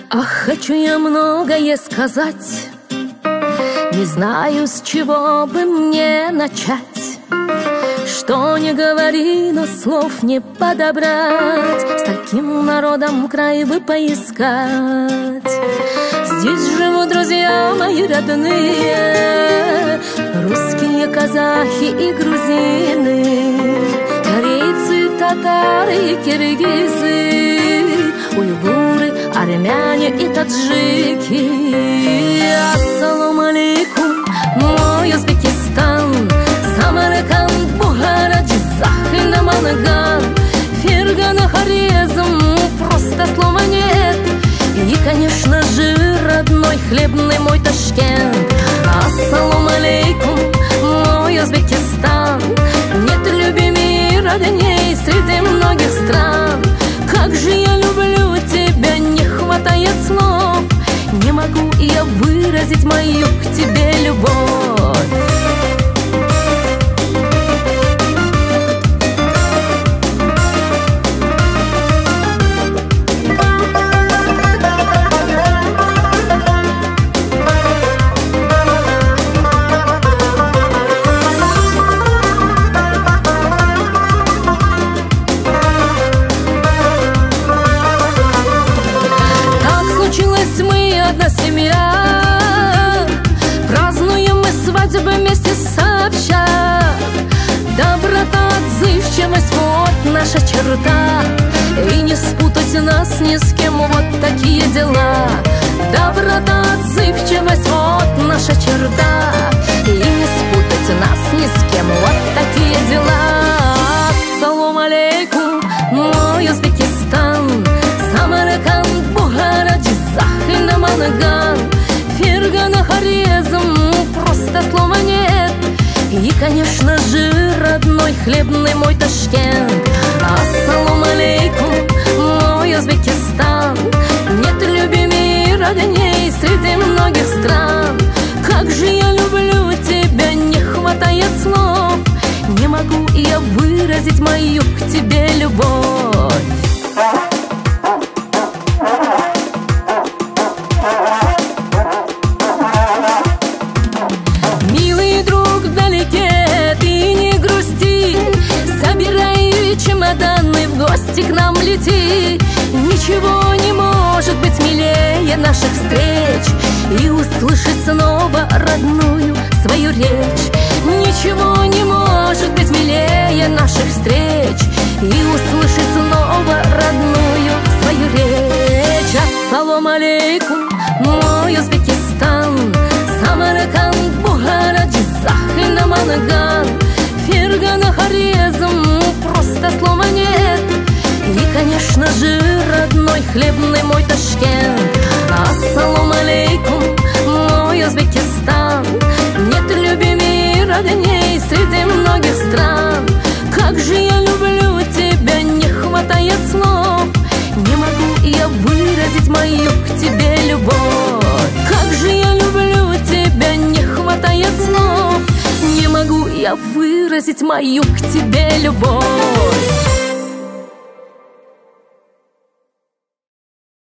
Ах, хочу я многое сказать, не знаю, с чего бы мне начать. Что не говори, но слов не подобрать. С таким народом край бы поискать. Здесь живут друзья мои родные, русские, казахи и грузины, корейцы, татары и киргизы, уйгуры, армяне и таджики. Ассаламу алейкум, мой Узбекистан, Самарканд, Бухара, Джизах и Наманган, Фергана, Хорезм, просто слова нет. И, конечно же, родной хлебный мой Ташкент. Ассаламу алейкум, мой Узбекистан, нет любимей родней среди многих стран. Как же я люблю тебя, не хватает слов, не могу я выразить мою к тебе любовь. Мы одна семья, празднуем мы свадьбы вместе сообща. Доброта, отзывчивость, вот наша черта, и не спутать нас ни с кем, вот такие дела. Доброта, отзывчивость, вот наша черта, и не спутать нас ни с кем, вот такие дела. Ассаламу алейкум, мой Узбекистан, Самарканд, Бухара, Джизах и Наманган, Фергана, Хорезм, просто слова нет. И, конечно же, родной хлебный мой Ташкент. Ассаламу алейкум, мой Узбекистан, нет любимей родней среди многих стран. Как же я люблю тебя, не хватает слов, не могу я выразить мою к тебе любовь. Чемоданы, в гости к нам лети. Ничего не может быть милее наших встреч, и услышать снова родную свою речь. Ничего не может быть милее наших встреч, и услышать снова родную свою речь. Ассаламу алейкум, мой Узбекистан, Самарканд, Бухара, Джизах и Наманган, Фергана, Хорезм, просто слова нет. И, конечно же, родной хлебный мой Ташкент. Ассаламу алейкум, мой Узбекистан, нет любимей родней среди многих стран. Как же я люблю тебя, не хватает слов, не могу я выразить мою к тебе любовь. Как же я люблю тебя, не хватает слов, не могу я выразить мою к тебе любовь.